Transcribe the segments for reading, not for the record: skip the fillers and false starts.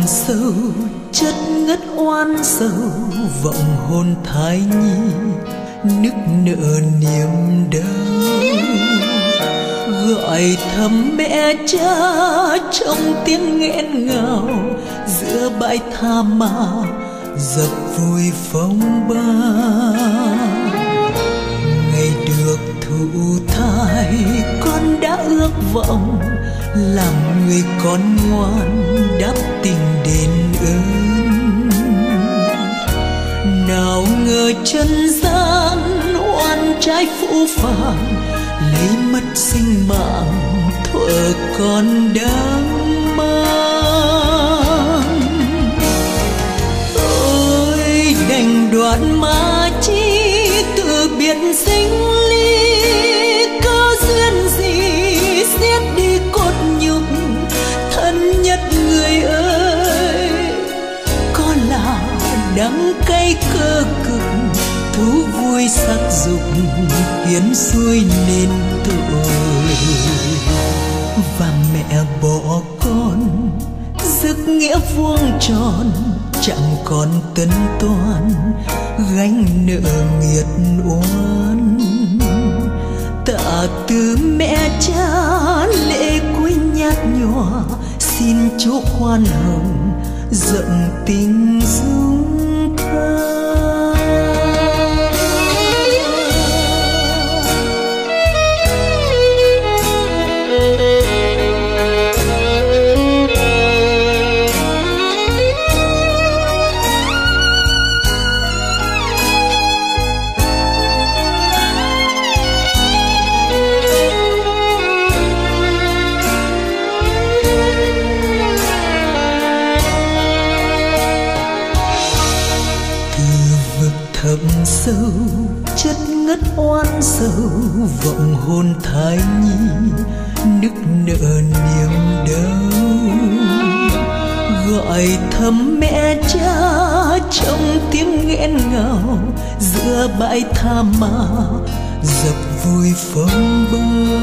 sâu chất ngất oan sầu, vọng hồn thai nhi nức nở niềm đau. Gọi thầm mẹ cha trong tiếng nghẹn ngào, giữa bãi tha ma dập vùi phong ba. Ngày được thụ thai con đã ước vọng, làm người con ngoan đáp tình đền ơn. Nào ngờ chân gian oan trái phũ phàng, lấy mất sinh mạng thuở con đang mang. Ôi đành đoạn mà chi từ biệt sinh ly, có duyên gì xiết đi cốt nhục thân nhất người ơi. Có là đắng cay cơ cực, thú vui sắc dục hiến xuôi nên tội. Và mẹ bỏ con giấc nghĩa vuông tròn, chẳng còn tân toán gánh nợ nghiệt oan. Tạ từ mẹ cha lệ cuối nhạt nhòa, xin Chúa khoan hồng rộng tình dung tha. Thầm sâu chất ngất oan sầu, vọng hồn thai nhi nức nở niềm đau. Gọi thầm mẹ cha trong tiếng nghẹn ngào, giữa bãi tha ma dập vùi phong ba.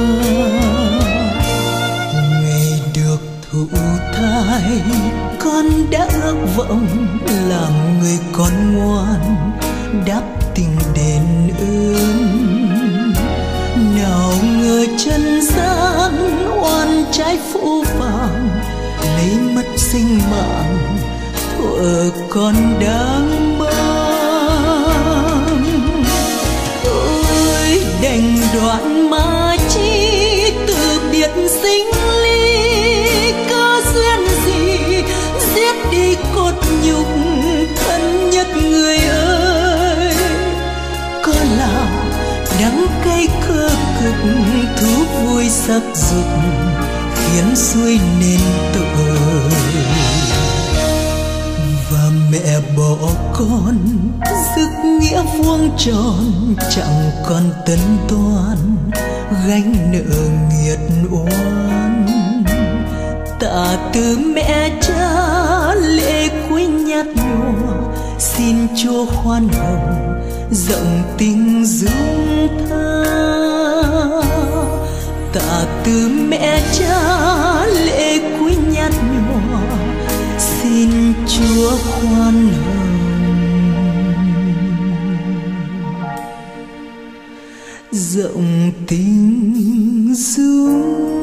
Ngày được thụ thai con đã ước vọng, làm người con ngoan đáp tình đền ơn. Nào ngờ chân gian oan trái phũ phàng, lấy mất sinh mạng thuở con đang mang. Ôi đành đoạn mà chi từ biệt sinh ly, có duyên gì giết đi cốt nhục thân nhất người ơi. Có là đắng cay cơ cực, thú vui sắc dục khiến xuôi nên tội. Và mẹ bỏ con giấc nghĩa vuông tròn, chẳng còn tân toán gánh nợ nghiệt oan. Tạ từ mẹ cha lệ cuối nhạt nhòa, xin Chúa khoan hồng rộng tình dung tha. Tạ từ mẹ cha lệ cuối nhạt nhòa, xin Chúa khoan hồng rộng tình dung